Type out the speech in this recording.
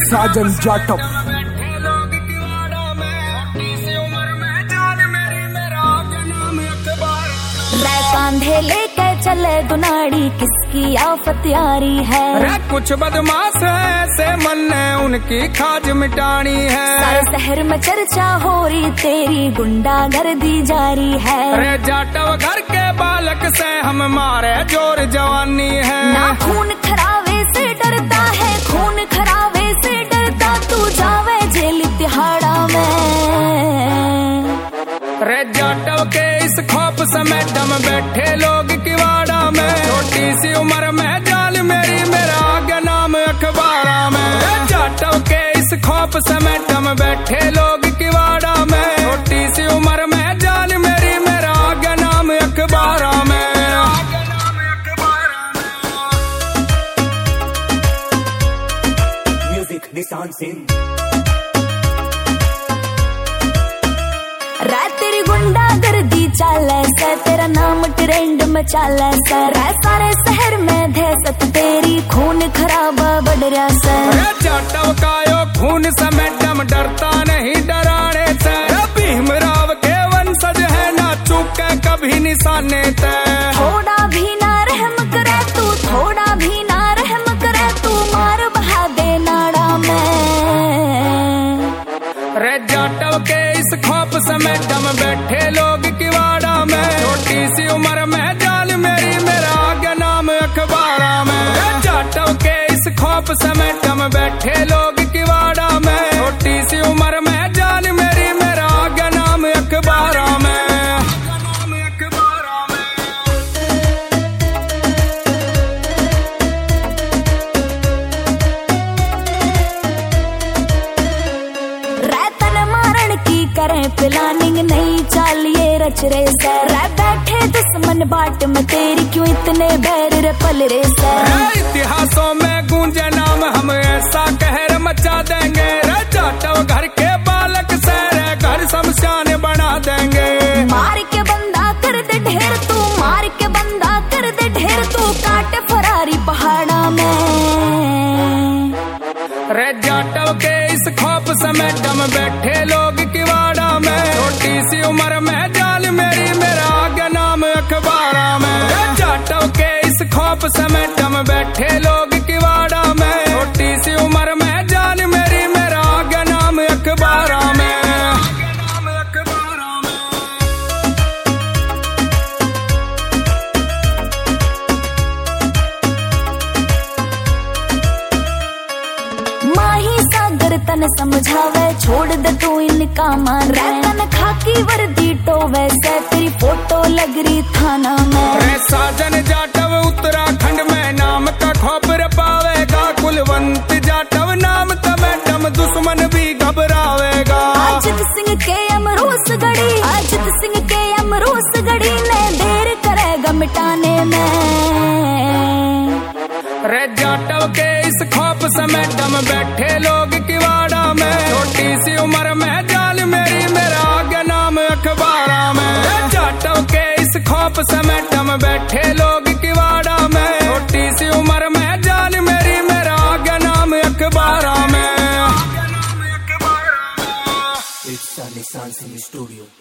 साजन जाटव। कांधे लेके चले दुनाड़ी, किसकी आफत यारी है। रे कुछ बदमाश है से मन ने उनकी खाज मिटानी है। सारे शहर में चर्चा हो रही तेरी, गुंडागर्दी जारी है। रे जाटव घर के बालक से हम मारे जोर जवानी है। ना खून खराबे से डरता है, खून खराबे से डरता, तू जावे जेल तिहाड़ा में। रे जाटव के इस खौफ समेत दम बैठे लोग किवाड़ा में। छोटी सी उम्र में जाल मेरी, मेरा आगे नाम अखबारा में। रे जाटव के इस खौफ समेत दम बैठे लोग किवाड़ा में। छोटी सी उम्र में जाल मेरी, मेरा आगे नाम अखबारा में। म्यूजिक निशान सिंह। रात तेरी गुंडागर्दी चाले से, तेरा नाम ट्रेंड में चाले से। सारे शहर में दहशत तेरी, खून खराबा बढ़ रहा से। जाटव का यो खून समेत दम डरता नहीं डराने से। भीमराव के वंशज है ना चूके कभी निशाने ते। थोड़ा भी ना रहम करे तू, थोड़ा भी ना रहम करे तू, मार बहा दे नाड़ा में। रे जाटव के इस खौफ समेत दम बैठे लोग किवाड़ा में। छोटी सी उम्र में जाल मेरी, मेरा आगे नाम अखबारा में। रे जाटव के इस खौफ समेत दम बैठे लोग किवाड़ा में। छोटी सी उम्र में जाल मेरी, मेरा आगे नाम अखबारा में। करें प्लानिंग नहीं चालिए रच रे सर। बैठे दुश्मन बाट में तेरी, क्यों इतने बैर रे पल रे सर। इतिहासों में गूंजे नाम, हम ऐसा कहर मचा देंगे। रे जाटव घर के बालक से रे घर शमशान बना देंगे। मार के बंदा कर दे ढेर तू, मार के बंदा कर दे ढेर तू, काटे फरारी पहाड़ा में। रे जाटव के इस खौफ समेत दम बैठे लोग किवाड़ा में। छोटी सी उम्र में जाल मेरी, मेरा आगे नाम अखबारा में। रे जाटव के इस खौफ समेत दम बैठे लोग किवाड़ा में। छोटी सी उम्र में जाल मेरी, मेरा आगे नाम अखबारा में। तन समझावे छोड़ दे तू इनका मान। तन खाकी वर्दी टोवे से, तेरी फोटो लग रही थाना में। रे साजन जाटव उत्तराखंड में नाम का खौफ पावेगा। कुलवंत जाटव नाम तमें दम दुश्मन भी घबरावेगा। अजित सिंह के अमरूस गढ़ी, अजित सिंह के अमरूस गढ़ी ने देर करेगा मिटाने में। रे जाटव के इस खौफ समेत दम बैठे लोग किवाड़ा में। छोटी सी उम्र में जाल मेरी, मेरा आगे नाम अखबारा में। रे जाटव के इस खौफ समेत दम बैठे